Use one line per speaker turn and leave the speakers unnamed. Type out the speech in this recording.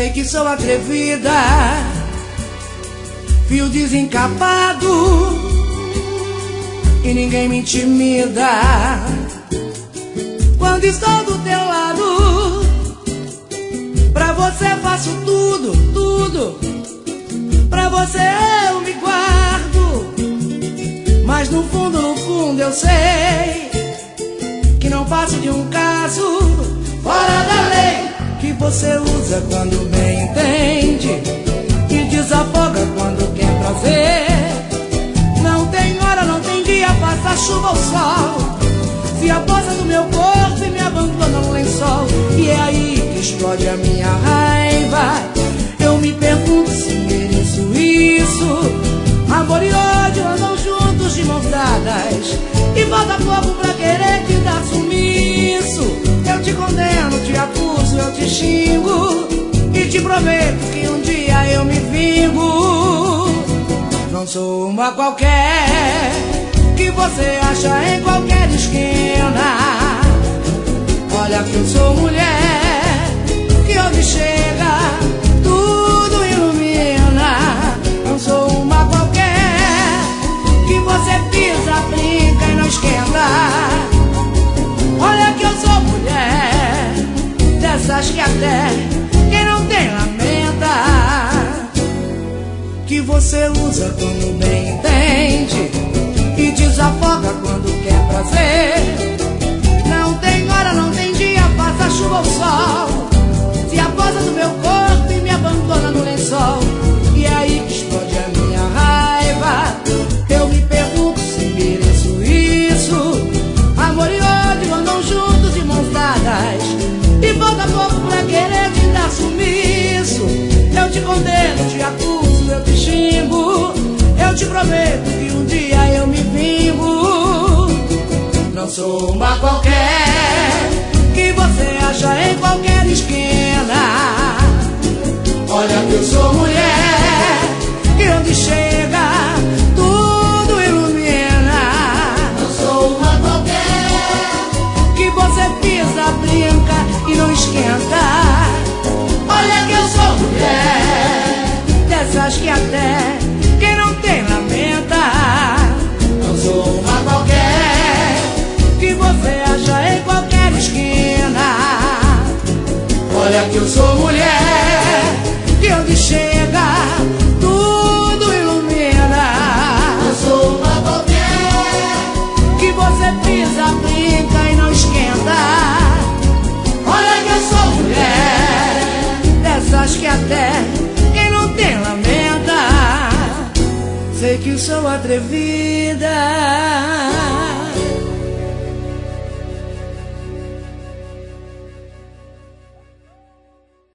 Sei que sou atrevida, fio desencapado e ninguém me intimida. Quando estou do teu lado, pra você faço tudo, tudo. Pra você eu me guardo, mas no fundo eu sei que não passo de um caso fora da lei, que você usa quando bem entende e desafoga quando quer prazer. Não tem hora, não tem dia, passa chuva ou sol, se aposta do meu corpo e me abandona no lençol. E é aí que explode a minha raiva. Eu me pergunto se mereço isso. Amor e ódio andam juntos de mãos dadas, e falta pouco pra querer te dar sumiço. Eu te condeno, te acuso, eu te xingo e te prometo que um dia eu me vingo. Não sou uma qualquer que você acha em qualquer esquina. Olha que eu sou mulher, que onde chega tudo ilumina. Não sou uma qualquer que você pisa, brinca e não esquenta. Olha que eu sou mulher, dessas que até quem não tem lamenta, que você usa quando bem entende e desafoga quando quer prazer. Não tem hora, não tem dia, passa chuva ou sol, se aposa do meu corpo e me abandona no lençol. E é aí que explode a minha raiva. Eu me pergunto se mereço isso. Amor e ódio andam juntos de mãos dadas, e falta pouco pra querer te dar sumiço. Eu te condeno, te acuso, eu te xingo. Eu te prometo que um dia eu me vingo. Não sou uma qualquer que você acha em qualquer esquina. Olha que eu sou mulher, que onde chega tudo ilumina.
Não sou uma qualquer
que você pisa, brinca e não esquenta. Olha que eu sou mulher, dessas que até quem não tem lamenta.
Não sou uma qualquer
que você acha em qualquer esquina. Olha que eu sou mulher, que onde chega tudo ilumina.
Não sou uma qualquer
que você pisa, brinca e não esquenta. Olha que eu sou mulher, dessas que até quem não tem lamenta. Sei que sou atrevida,